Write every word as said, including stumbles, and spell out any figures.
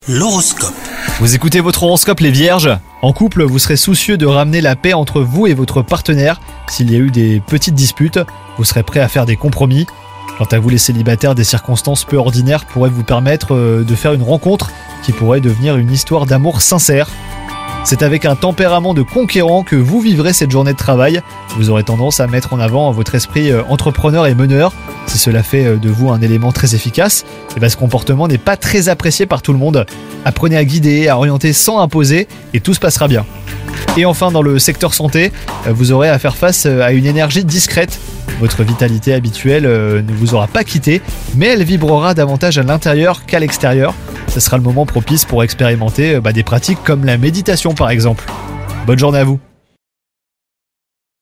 L'horoscope. Vous écoutez votre horoscope les vierges. En couple, vous serez soucieux de ramener la paix entre vous et votre partenaire. S'il y a eu des petites disputes, vous serez prêt à faire des compromis. Quant à vous les célibataires, des circonstances peu ordinaires pourraient vous permettre de faire une rencontre qui pourrait devenir une histoire d'amour sincère. C'est avec un tempérament de conquérant que vous vivrez cette journée de travail. Vous aurez tendance à mettre en avant votre esprit entrepreneur et meneur. Si cela fait de vous un élément très efficace, et bien ce comportement n'est pas très apprécié par tout le monde. Apprenez à guider, à orienter sans imposer et tout se passera bien. Et enfin, dans le secteur santé, vous aurez à faire face à une énergie discrète. Votre vitalité habituelle ne vous aura pas quitté, mais elle vibrera davantage à l'intérieur qu'à l'extérieur. Ce sera le moment propice pour expérimenter bah, des pratiques comme la méditation par exemple. Bonne journée à vous.